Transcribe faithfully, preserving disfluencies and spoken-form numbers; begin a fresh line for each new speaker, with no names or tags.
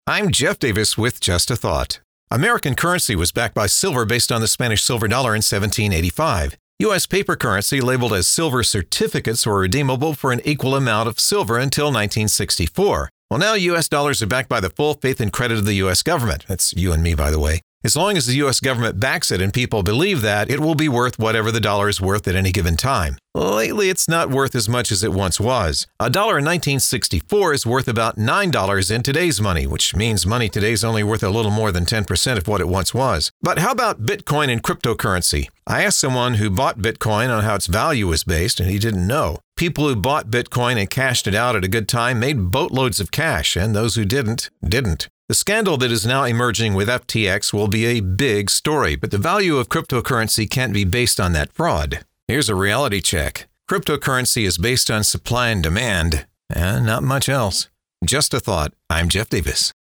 I'm Jeff Davis with Just a Thought. American currency was backed by silver based on the Spanish silver dollar in seventeen eighty-five. U S paper currency labeled as silver certificates were redeemable for an equal amount of silver until nineteen sixty-four. Well, now U S dollars are backed by the full faith and credit of the U S government. That's you and me, by the way. As long as the U S government backs it and people believe that, it will be worth whatever the dollar is worth at any given time. Lately, it's not worth as much as it once was. A dollar in nineteen sixty-four is worth about nine dollars in today's money, which means money today is only worth a little more than ten percent of what it once was. But how about Bitcoin and cryptocurrency? I asked someone who bought Bitcoin on how its value was based, and he didn't know. People who bought Bitcoin and cashed it out at a good time made boatloads of cash, and those who didn't, didn't. The scandal that is now emerging with F T X will be a big story, but the value of cryptocurrency can't be based on that fraud. Here's a reality check. Cryptocurrency is based on supply and demand, and not much else. Just a thought. I'm Jeff Davis.